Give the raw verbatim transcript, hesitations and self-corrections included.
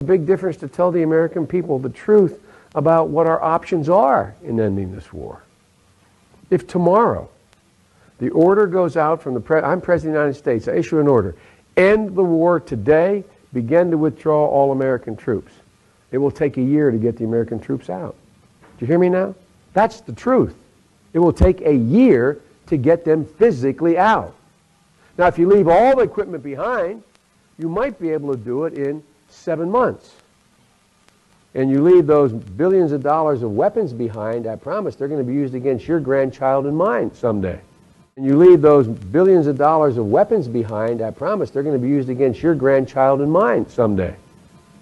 Big difference to tell the American people the truth about what our options are in ending this war. If tomorrow the order goes out from the President, I'm President of the United States, I issue an order, end the war today, begin to withdraw all American troops. It will take a year to get the American troops out. Do you hear me now? That's the truth. It will take a year to get them physically out. Now, if you leave all the equipment behind, you might be able to do it in seven months. And you leave those billions of dollars of weapons behind, I promise they're going to be used against your grandchild and mine someday. And you leave those billions of dollars of weapons behind, I promise they're going to be used against your grandchild and mine someday.